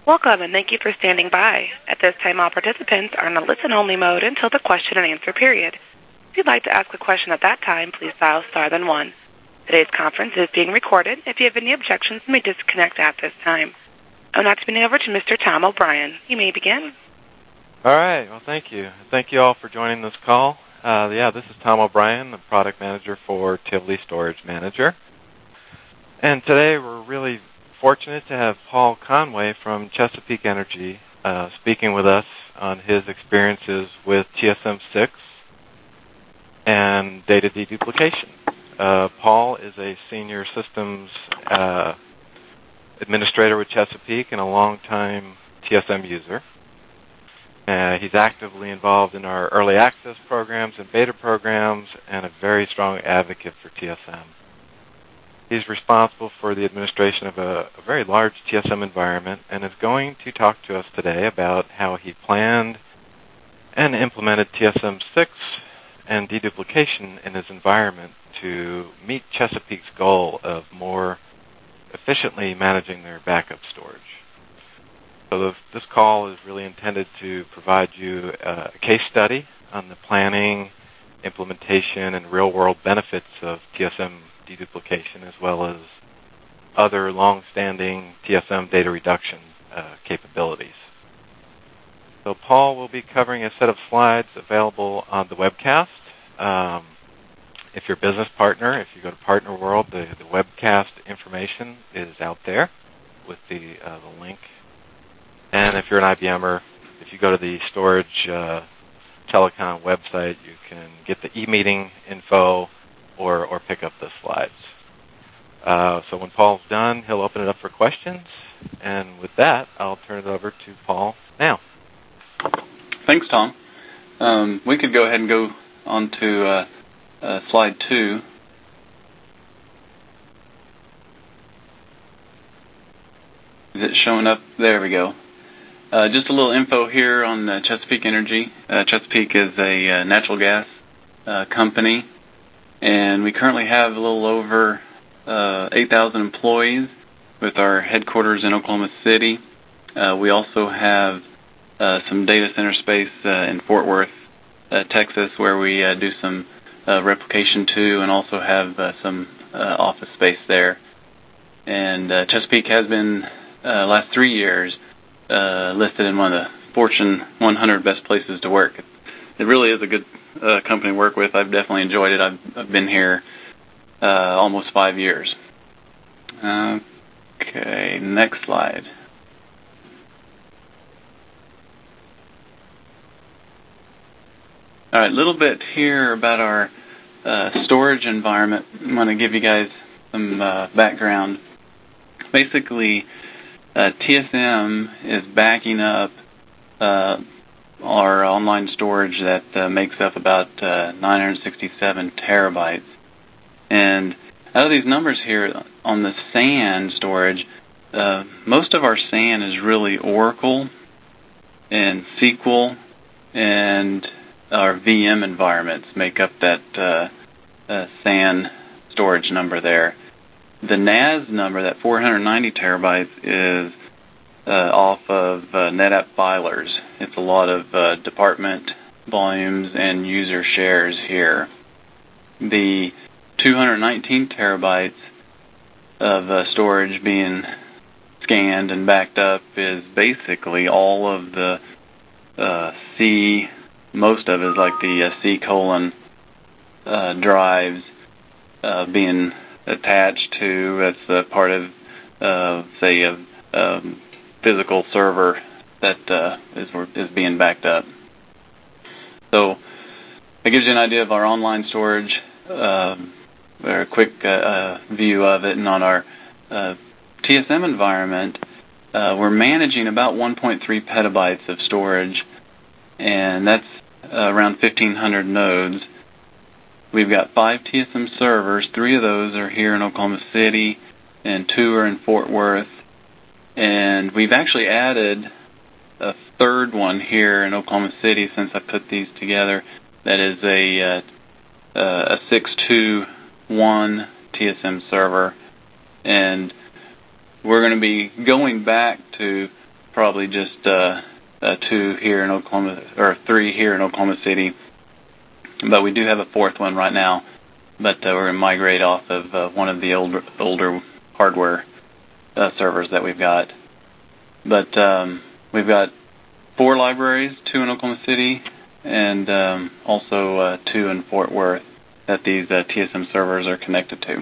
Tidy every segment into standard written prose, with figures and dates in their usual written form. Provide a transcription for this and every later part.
Welcome, and thank you for standing by. At this time, all participants are in a listen-only mode until the question-and-answer period. If you'd like to ask a question at that time, please dial star then 1. Today's conference is being recorded. If you have any objections, you may disconnect at this time. I'm now turning over to Mr. Tom O'Brien. You may begin. All right. Well, thank you. Thank you all for joining this call. This is Tom O'Brien, the product manager for Tivoli Storage Manager. And today we're really fortunate to have Paul Conway from Chesapeake Energy speaking with us on his experiences with TSM-6 and data deduplication. Paul is a senior systems administrator with Chesapeake and a longtime TSM user. He's actively involved in our early access programs and beta programs and a very strong advocate for TSM. He's responsible for the administration of a very large TSM environment and is going to talk to us today about how he planned and implemented TSM-6 and deduplication in his environment to meet Chesapeake's goal of more efficiently managing their backup storage. So this call is really intended to provide you a case study on the planning, implementation, and real-world benefits of TSM deduplication, as well as other long-standing TSM data reduction capabilities. So Paul will be covering a set of slides available on the webcast. If you're a business partner, if you go to Partner World, the webcast information is out there with the link. And if you're an IBMer, if you go to the Storage Telecom website, you can get the e-meeting info or pick up the slides. So when Paul's done, he'll open it up for questions. And with that, I'll turn it over to Paul now. Thanks, Tom. We could go ahead and go on to slide 2. Is it showing up? There we go. Just a little info here on Chesapeake Energy. Chesapeake is a natural gas company, and we currently have a little over 8,000 employees with our headquarters in Oklahoma City. We also have some data center space in Fort Worth, Texas, where we do some replication too, and also have some office space there. And Chesapeake has been, last 3 years, listed in one of the Fortune 100 best places to work. It really is a good company to work with. I've definitely enjoyed it. I've been here almost 5 years. Okay, next slide. All right, a little bit here about our storage environment. I want to give you guys some background. Basically, TSM is backing up our online storage that makes up about 967 terabytes. And out of these numbers here on the SAN storage, most of our SAN is really Oracle and SQL, and our VM environments make up that SAN storage number there. The NAS number, that 490 terabytes, is off of NetApp filers. It's a lot of department volumes and user shares here. The 219 terabytes of storage being scanned and backed up is basically all of the most of it is like the C-colon drives being attached to. It's part of, say, a physical server that is being backed up. So it gives you an idea of our online storage, or a quick view of it. And on our TSM environment, we're managing about 1.3 petabytes of storage, and that's around 1,500 nodes. We've got 5 TSM servers. 3 of those are here in Oklahoma City, and 2 are in Fort Worth. And we've actually added a third one here in Oklahoma City since I put these together. That is a 621 TSM server. And we're going to be going back to probably just 2 here in Oklahoma, or 3 here in Oklahoma City. But we do have a 4th one right now. But we're going to migrate off of one of the older hardware servers that we've got. But we've got 4 libraries, 2 in Oklahoma City, and also 2 in Fort Worth that these TSM servers are connected to.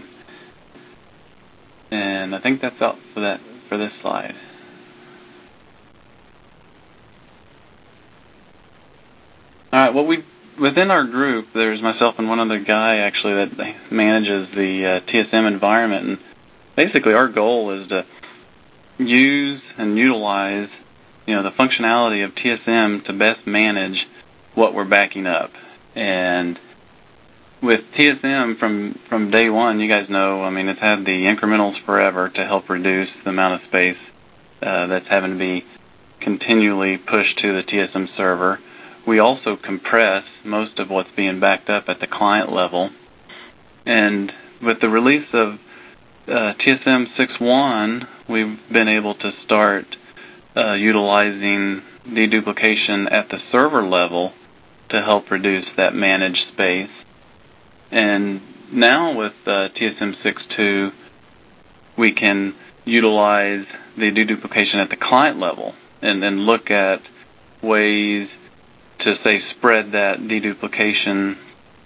And I think that's all for this slide. All right. Within our group, there's myself and one other guy actually that manages the TSM environment. And basically, our goal is to use and utilize, the functionality of TSM to best manage what we're backing up. And with TSM from day one, you guys know, it's had the incrementals forever to help reduce the amount of space that's having to be continually pushed to the TSM server. We also compress most of what's being backed up at the client level. And with the release of TSM 6.1, we've been able to start utilizing deduplication at the server level to help reduce that managed space. And now with TSM 6.2, we can utilize the deduplication at the client level and then look at ways to, say, spread that deduplication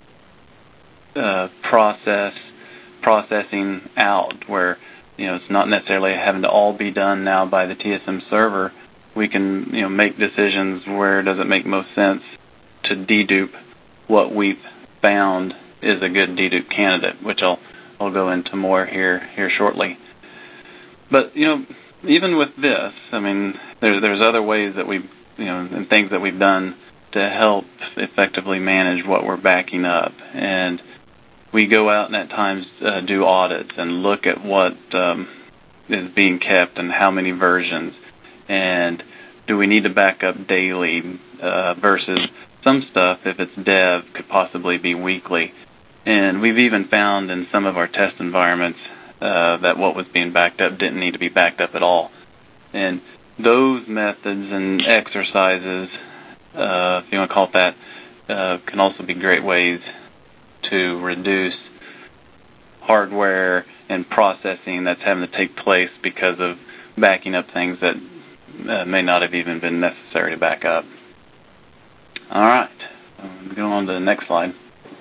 processing out, where it's not necessarily having to all be done now by the TSM server. We can make decisions where does it make most sense to dedupe what we've found is a good dedupe candidate, which I'll go into more here shortly. But even with this, there's other ways that we've and things that we've done to help effectively manage what we're backing up. And we go out and at times do audits and look at what is being kept and how many versions, and do we need to back up daily versus some stuff, if it's dev, could possibly be weekly. And we've even found in some of our test environments that what was being backed up didn't need to be backed up at all. And those methods and exercises, if you want to call it that, can also be great ways to reduce hardware and processing that's having to take place because of backing up things that may not have even been necessary to back up. All right, go on to the next slide.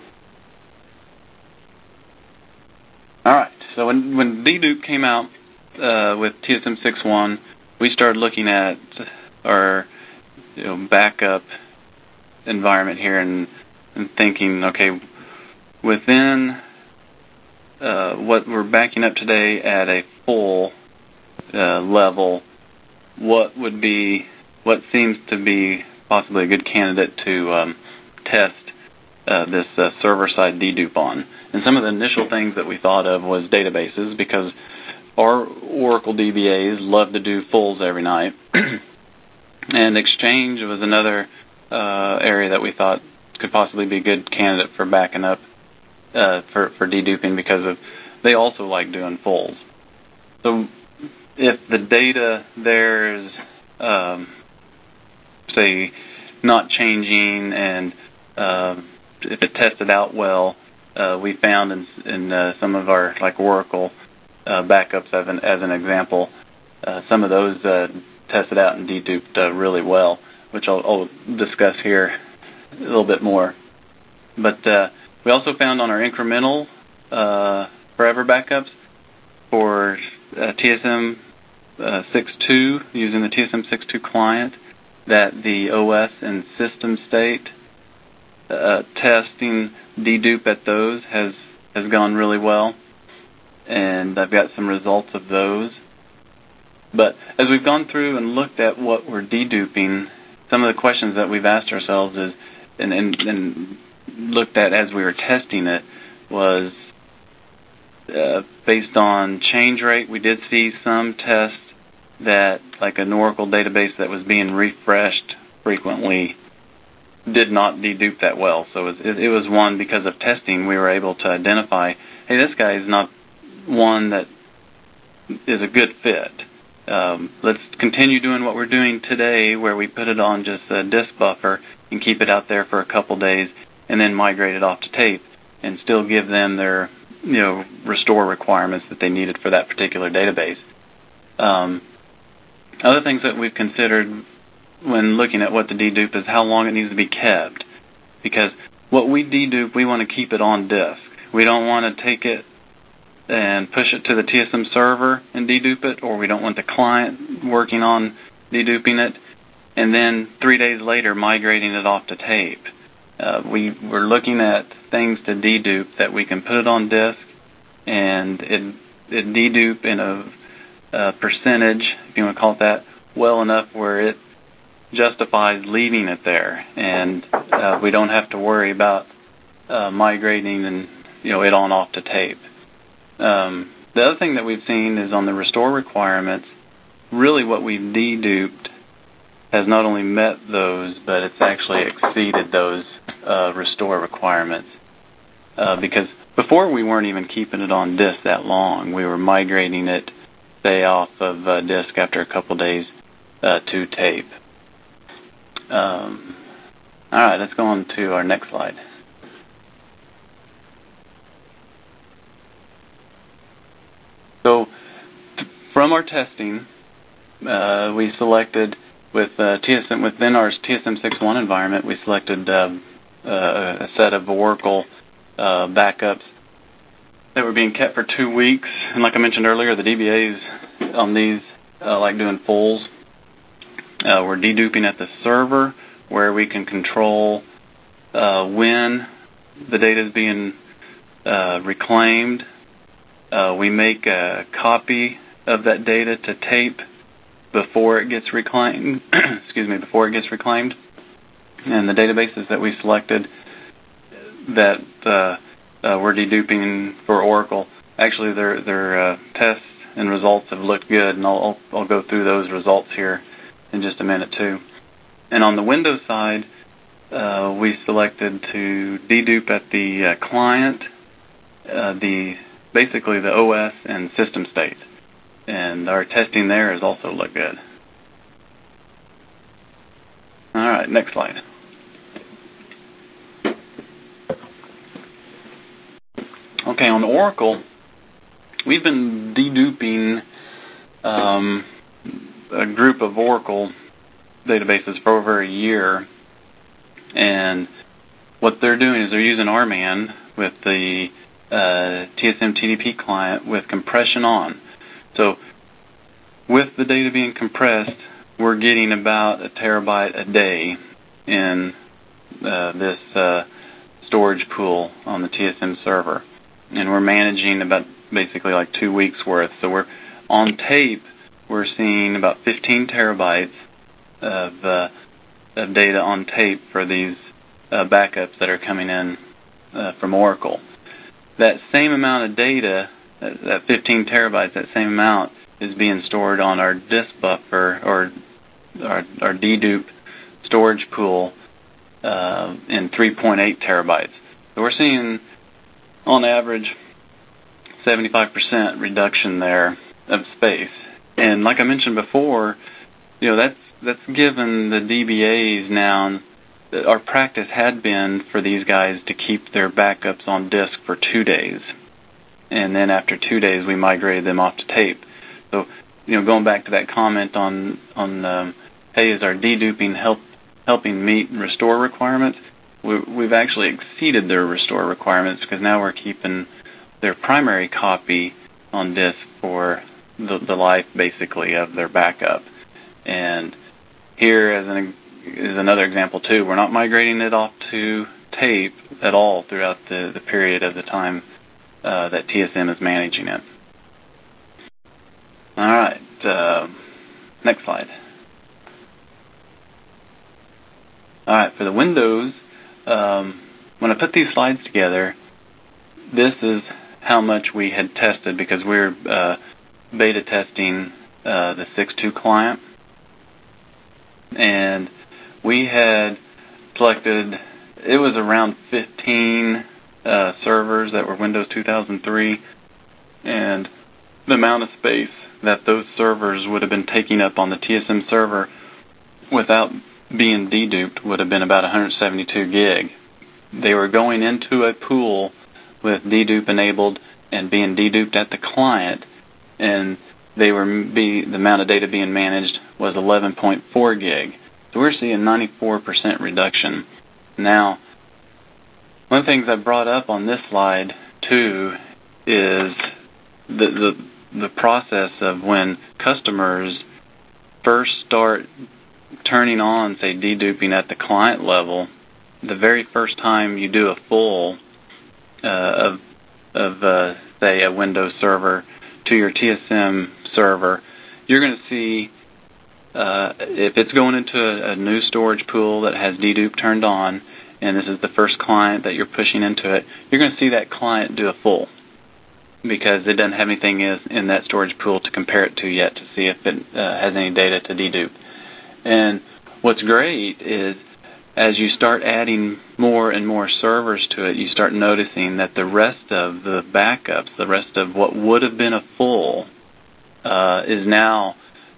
All right, so when dedupe came out with TSM 6.1, we started looking at our backup environment here and thinking, okay, within what we're backing up today at a full level, what seems to be possibly a good candidate to test this server-side dedupe on. And some of the initial things that we thought of was databases, because our Oracle DBAs love to do fulls every night. And Exchange was another area that we thought could possibly be a good candidate for backing up for deduping, because they also like doing fulls. So if the data there is, say, not changing, and if it tested out well, we found in some of our Oracle backups as an example, some of those tested out and deduped really well, which I'll discuss here a little bit more. But we also found on our incremental forever backups for TSM 6.2, using the TSM 6.2 client, that the OS and system state testing dedupe at those has gone really well, and I've got some results of those. But as we've gone through and looked at what we're deduping, some of the questions that we've asked ourselves is, and looked at as we were testing it, was based on change rate. We did see some tests that, like an Oracle database that was being refreshed frequently, did not dedupe that well. So it was one, because of testing, we were able to identify, hey, this guy is not one that is a good fit. let's continue doing what we're doing today, where we put it on just a disk buffer and keep it out there for a couple days, and then migrate it off to tape, and still give them their restore requirements that they needed for that particular database. Other things that we've considered when looking at what to dedupe is how long it needs to be kept, because what we dedupe, we want to keep it on disk. We don't want to take it and push it to the TSM server and dedupe it, or we don't want the client working on deduping it and then 3 days later migrating it off to tape. We're looking at things to dedupe that we can put it on disk and it dedupe in a percentage, if you want to call it that, well enough where it justifies leaving it there, and we don't have to worry about migrating and it on off to tape. The other thing that we've seen is on the restore requirements, really what we've deduped has not only met those, but it's actually exceeded those restore requirements. Because before we weren't even keeping it on disk that long. We were migrating it, say, off of disk after a couple days to tape. All right, let's go on to our next slide. So, from our testing, we selected with TSM within our TSM 6.1 environment. We selected a set of Oracle backups that were being kept for 2 weeks. And like I mentioned earlier, the DBAs on these like doing fulls. We're deduping at the server, where we can control when the data is being reclaimed. We make a copy of that data to tape before it gets reclaimed. Before it gets reclaimed. And the databases that we selected that we're deduping for Oracle, actually their tests and results have looked good, and I'll go through those results here in just a minute too. And on the Windows side, we selected to dedupe at the client, basically the OS and system state. And our testing there has also looked good. All right, next slide. Okay, on Oracle, we've been deduping a group of Oracle databases for over a year, and what they're doing is they're using RMAN with the TSM TDP client with compression on. So with the data being compressed, we're getting about a terabyte a day in this storage pool on the TSM server. And we're managing about basically like 2 weeks worth. So we're on tape, we're seeing about 15 terabytes of data on tape for these backups that are coming in from Oracle. That same amount of data, that 15 terabytes, that same amount is being stored on our disk buffer or our dedupe storage pool in 3.8 terabytes. So we're seeing, on average, 75% reduction there of space. And like I mentioned before, that's given the DBAs now. Our practice had been for these guys to keep their backups on disk for 2 days, and then after 2 days we migrated them off to tape. So, going back to that comment on hey, is our deduping helping meet restore requirements? We've actually exceeded their restore requirements, because now we're keeping their primary copy on disk for the life, basically, of their backup. And here is another example too. We're not migrating it off to tape at all throughout the period of the time that TSM is managing it. All right, next slide. All right, for the Windows, when I put these slides together, this is how much we had tested, because we're beta testing the 6.2 client. And we had selected, it was around 15 servers that were Windows 2003, and the amount of space that those servers would have been taking up on the TSM server without being deduped would have been about 172 gig. They were going into a pool with dedupe enabled and being deduped at the client, and the amount of data being managed was 11.4 gig. So we're seeing 94% reduction. Now, one of the things I brought up on this slide too is the process of when customers first start turning on, say, deduping at the client level. The very first time you do a full of say, a Windows server to your TSM server, you're going to see if it's going into a new storage pool that has dedupe turned on, and this is the first client that you're pushing into it, you're going to see that client do a full, because it doesn't have anything in that storage pool to compare it to yet to see if it has any data to dedupe. And what's great is as you start adding more and more servers to it, you start noticing that the rest of the backups, the rest of what would have been a full, is now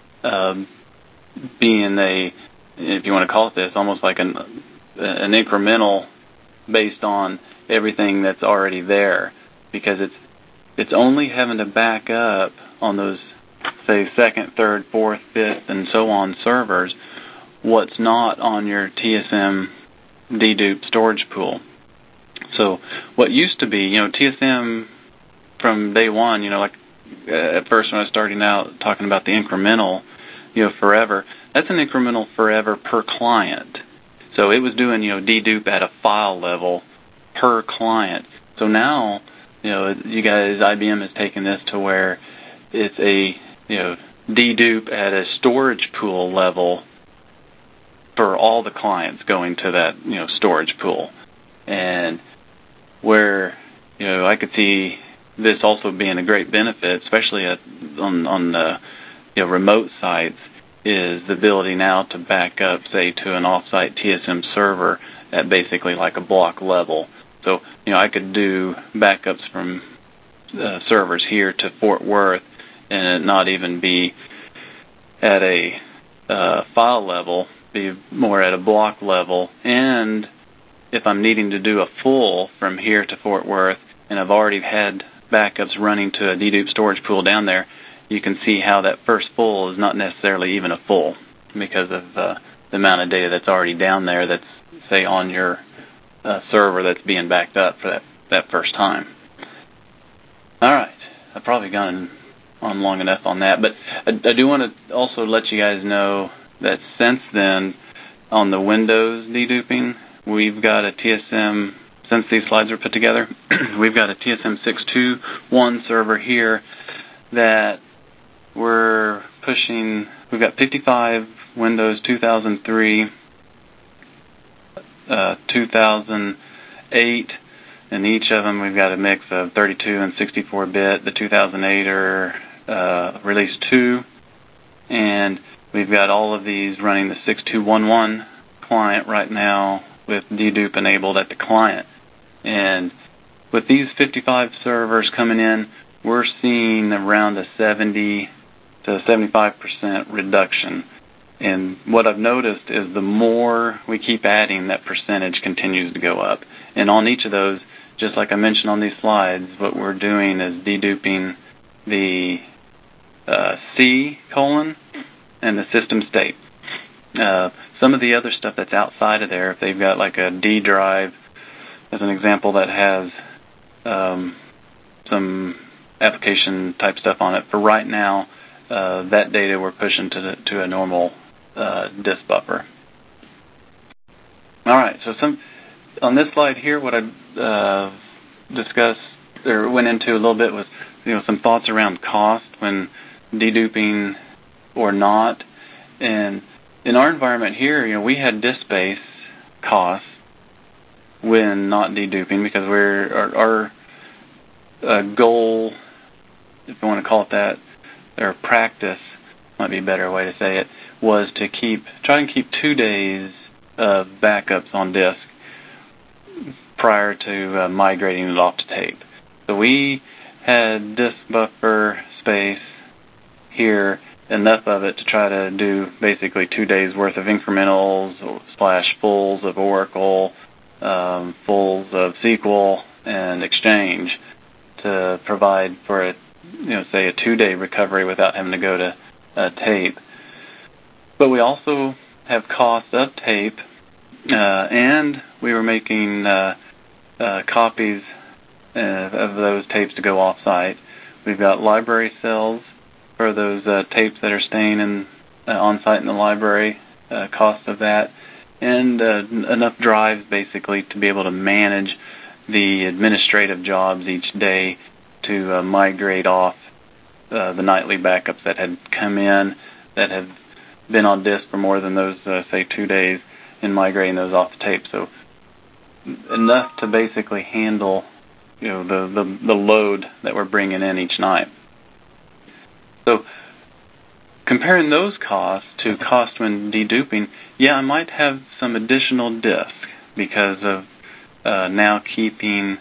being if you want to call it this, almost like an incremental based on everything that's already there, because it's only having to back up on those, say, second, third, fourth, fifth, and so on servers what's not on your TSM dedupe storage pool. So what used to be, TSM from day one, like at first when I was starting out talking about the incremental, forever, that's an incremental forever per client. So it was doing, dedupe at a file level per client. So now, you guys, IBM has taken this to where it's a, dedupe at a storage pool level for all the clients going to that, storage pool. And where, I could see this also being a great benefit, especially on the, remote sites, is the ability now to back up, say, to an offsite TSM server at basically like a block level. So, I could do backups from servers here to Fort Worth and it not even be at a file level, be more at a block level. And if I'm needing to do a full from here to Fort Worth and I've already had backups running to a dedupe storage pool down there, you can see how that first full is not necessarily even a full because of the amount of data that's already down there that's, say, on your server that's being backed up for that first time. All right. I've probably gone on long enough on that, but I do want to also let you guys know that since then, on the Windows deduping, we've got a TSM, since these slides were put together, we've got a TSM 621 server here that we're pushing. We've got 55 Windows 2003, 2008, and each of them we've got a mix of 32 and 64-bit. The 2008 are release 2, and we've got all of these running the 6211 client right now with dedupe enabled at the client. And with these 55 servers coming in, we're seeing around a 70 to 75% reduction. And what I've noticed is the more we keep adding, that percentage continues to go up. And on each of those, just like I mentioned on these slides, what we're doing is deduping the C colon and the system state. Some of the other stuff that's outside of there, if they've got like a D drive, as an example, that has some application type stuff on it, for right now, that data we're pushing to a normal disk buffer. All right, so on this slide here, what I discussed or went into a little bit was some thoughts around cost when deduping or not. And in our environment here, we had disk space costs when not deduping, because our goal, if you want to call it that, or practice might be a better way to say it, was to try and keep 2 days of backups on disk prior to migrating it off to tape. So we had disk buffer space here enough of it to try to do basically 2 days worth of incrementals / fulls of Oracle, fulls of SQL and Exchange to provide for a, say a 2-day recovery without having to go to tape. But we also have costs of tape, and we were making copies of those tapes to go off-site. We've got library cells for those tapes that are staying on-site in the library, cost of that, and enough drives basically to be able to manage the administrative jobs each day to migrate off the nightly backups that had come in that have been on disk for more than those, say, 2 days, and migrating those off the tape. So enough to basically handle the load that we're bringing in each night. So comparing those costs to cost when deduping, I might have some additional disk because of now keeping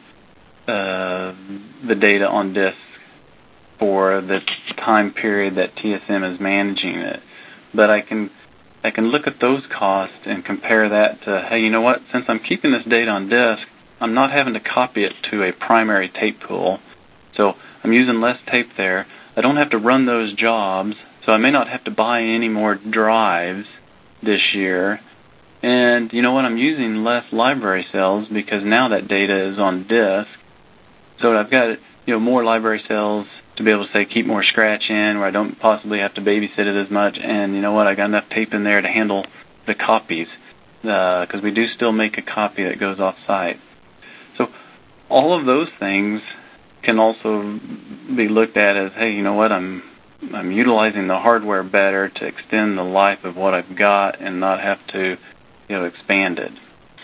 the data on disk for the time period that TSM is managing it. But I can look at those costs and compare that to, hey, you know what? Since I'm keeping this data on disk, I'm not having to copy it to a primary tape pool, so I'm using less tape there. I don't have to run those jobs, so I may not have to buy any more drives this year. And you know what? I'm using less library cells because now that data is on disk. So I've got more library cells to be able to, say, keep more scratch in where I don't possibly have to babysit it as much. And you know what? I got enough tape in there to handle the copies because we do still make a copy that goes off-site. So all of those things can also be looked at as, hey, you know what? I'm utilizing the hardware better to extend the life of what I've got and not have to expand it.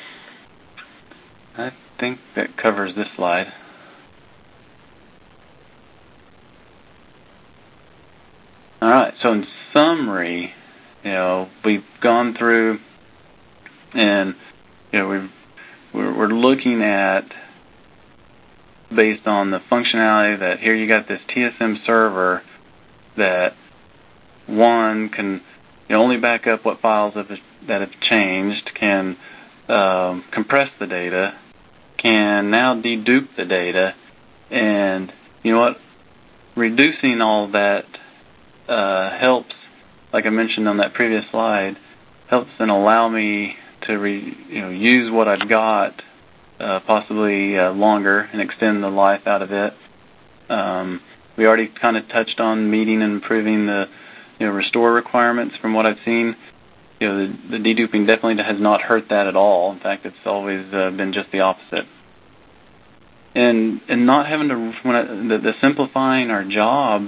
I think that covers this slide. All right, so in summary, we've gone through and we're looking at, based on the functionality that here you got this TSM server that one can only back up what files that have changed, can compress the data, can now dedupe the data, and you know what? Reducing all that helps, like I mentioned on that previous slide, helps and allow me to use what I've got possibly longer and extend the life out of it. We already kind of touched on meeting and improving the restore requirements from what I've seen. The deduping definitely has not hurt that at all. In fact, it's always been just the opposite. And not having to, the simplifying our job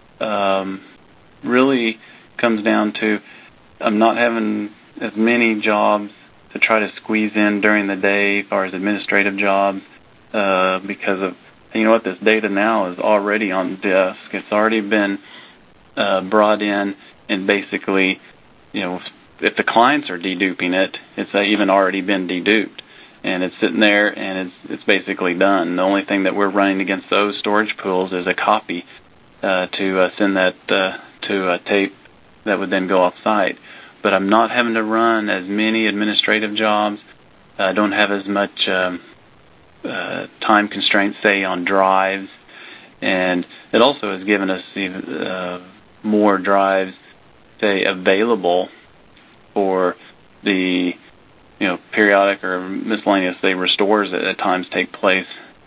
really comes down to I'm not having as many jobs to try to squeeze in during the day as far as administrative jobs because of, this data now is already on disk. It's already been brought in, and basically, if the clients are deduping it, it's even already been deduped. And it's sitting there, and it's basically done. The only thing that we're running against those storage pools is a copy to send that to a tape that would then go off-site. But I'm not having to run as many administrative jobs. I don't have as much time constraints, say, on drives. And it also has given us even, more drives, say, available for the periodic or miscellaneous, say, restores that at times take place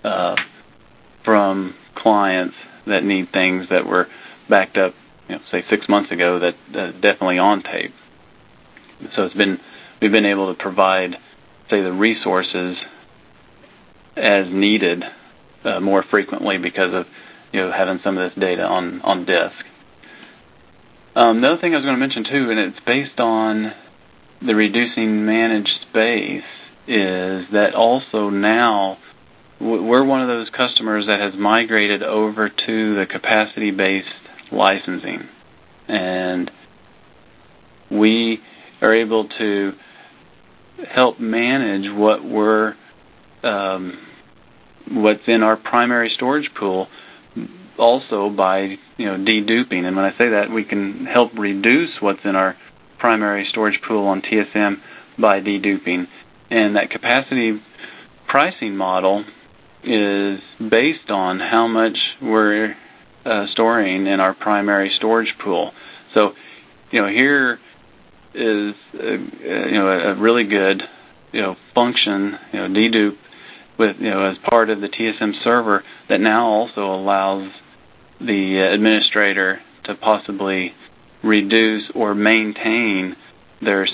from clients that need things that were backed up, say 6 months ago that definitely on tape. So we've been able to provide, say, the resources as needed more frequently because of having some of this data on disk. The other thing I was going to mention too, and it's based on the reducing managed space, is that also now we're one of those customers that has migrated over to the capacity-based licensing, and we are able to help manage what's in our primary storage pool also by deduping. And when I say that, we can help reduce what's in our primary storage pool on TSM by deduping. And that capacity pricing model is based on how much we're storing in our primary storage pool. So, here is a really good function, dedupe with as part of the TSM server that now also allows the administrator to possibly reduce or maintain their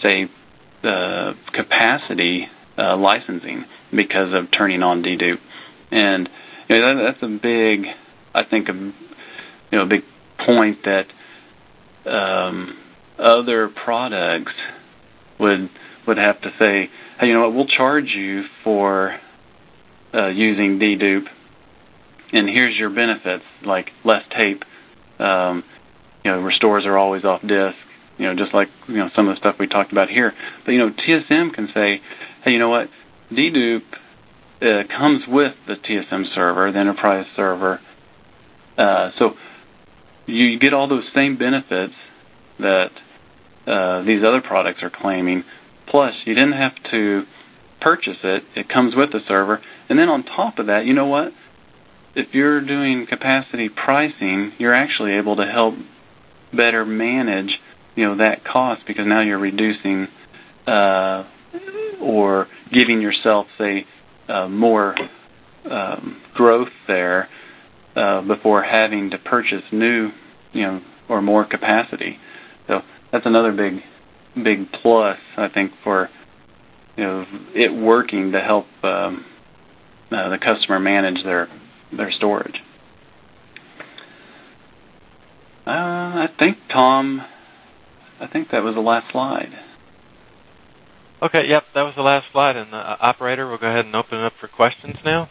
capacity licensing because of turning on dedupe. And that's a big, I think, a big point that other products would have to say, hey, you know what, we'll charge you for using dedupe, and here's your benefits, like less tape. Restores are always off disk, just like some of the stuff we talked about here. But TSM can say, hey, you know what, dedupe comes with the TSM server, the enterprise server. So you get all those same benefits that these other products are claiming, plus you didn't have to purchase it. It comes with the server. And then on top of that, you know what? If you're doing capacity pricing, you're actually able to help better manage, that cost, because now you're reducing or giving yourself, say, more growth there before having to purchase new, or more capacity. So that's another big plus, I think, for it working to help the customer manage their storage. I think, Tom, that was the last slide. Okay, yep, that was the last slide. And operator, we'll go ahead and open it up for questions now.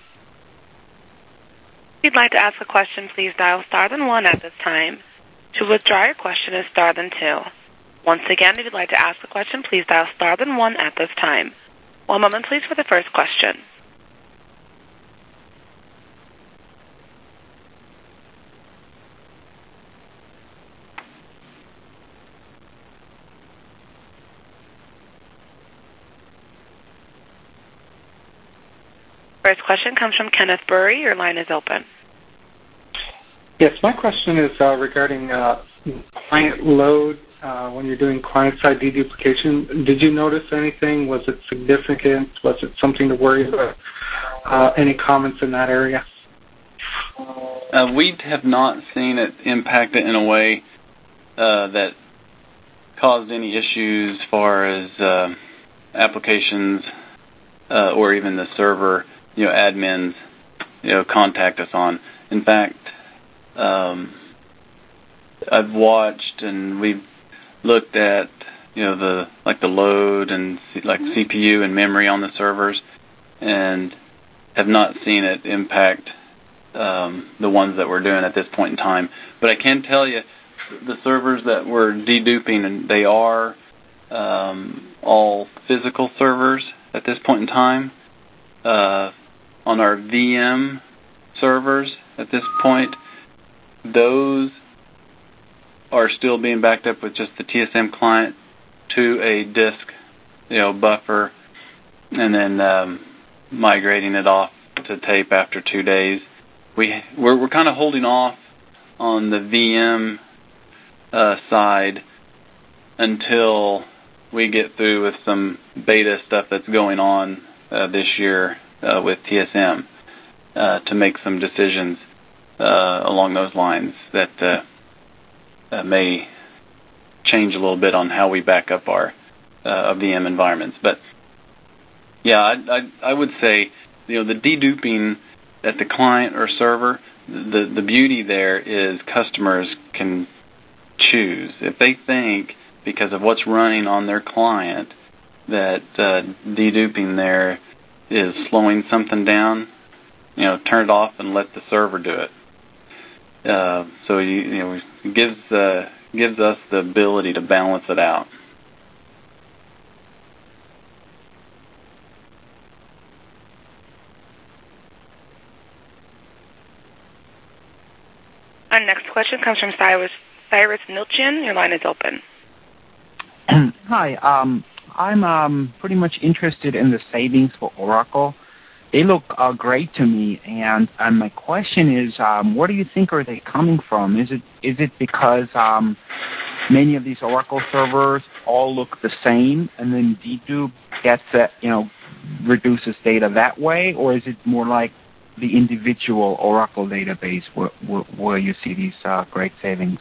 If you'd like to ask a question, please dial star then 1 at this time. To withdraw your question, is star then 2. Once again, if you'd like to ask a question, please dial star then 1 at this time. One moment, please, for the first question. First question comes from Kenneth Burry. Your line is open. Yes, my question is regarding client load when you're doing client-side deduplication. Did you notice anything? Was it significant? Was it something to worry about? Any comments in that area? We have not seen it impact it in a way that caused any issues as far as applications or even the server admins contact us on. In fact, I've watched and we've looked at the load and like CPU and memory on the servers, and have not seen it impact the ones that we're doing at this point in time. But I can tell you, the servers that we're deduping, and they are all physical servers at this point in time. On our VM servers at this point, those are still being backed up with just the TSM client to a disk, buffer, and then migrating it off to tape after 2 days. We're kind of holding off on the VM side until we get through with some beta stuff that's going on this year with TSM to make some decisions along those lines that may change a little bit on how we back up our VM environments. But yeah, I would say the deduping at the client or server, the beauty there is customers can choose. If they think because of what's running on their client that deduping there is slowing something down, turn it off and let the server do it. So it gives us the ability to balance it out. Our next question comes from Cyrus Milchin. Your line is open. Hi. I'm pretty much interested in the savings for Oracle. They look great to me, and my question is, where do you think are they coming from? Is it because many of these Oracle servers all look the same, and then dedupe gets reduces data that way, or is it more like the individual Oracle database where you see these great savings?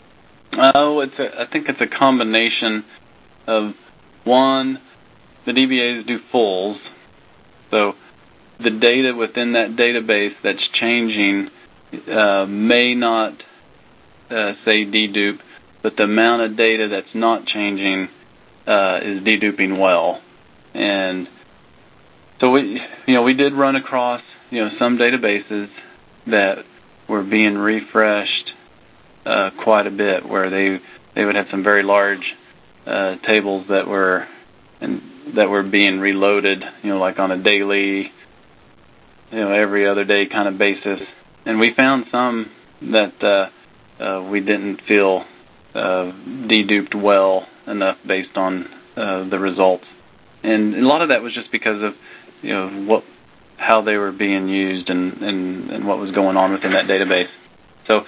I think it's a combination of, one, the DBAs do fulls, so the data within that database that's changing may not say dedupe, but the amount of data that's not changing is deduping well. And so we did run across some databases that were being refreshed quite a bit, where they would have some very large tables that were being reloaded, like on a daily, every other day kind of basis. And we found some that we didn't feel deduped well enough based on the results. And a lot of that was just because of how they were being used and what was going on within that database. So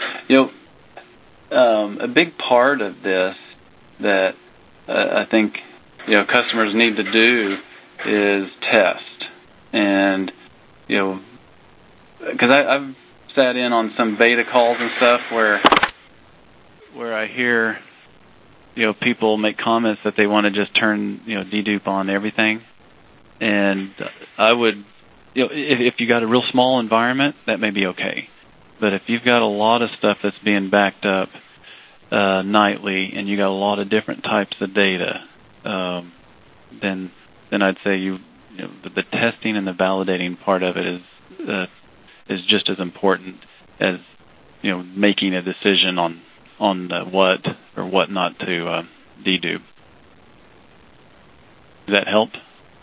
a big part of this that I think customers need to do is test. And because I've sat in on some beta calls and stuff where I hear people make comments that they want to just turn dedupe on everything. And I would, if you got a real small environment, that may be okay. But if you've got a lot of stuff that's being backed up nightly, and you got a lot of different types of data, then I'd say the testing and the validating part of it is just as important as making a decision on what or what not to dedupe. Does that help?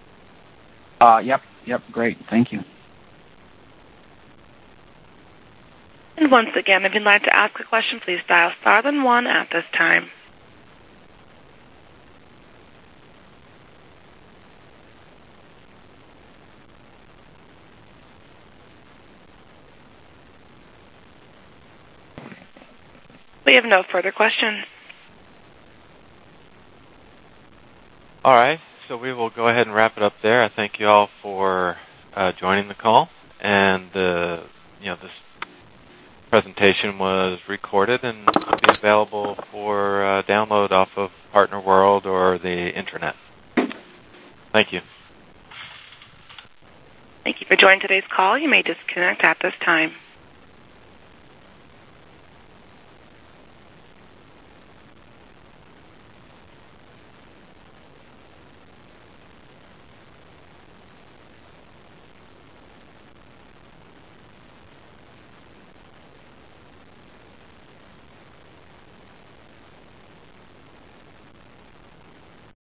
Yep, great. Thank you. And once again, if you'd like to ask a question, please dial star then 1 at this time. We have no further questions. All right, so we will go ahead and wrap it up there. I thank you all for joining the call, and this presentation was recorded and will be available for download off of Partner World or the Intranet. Thank you. Thank you for joining today's call. You may disconnect at this time.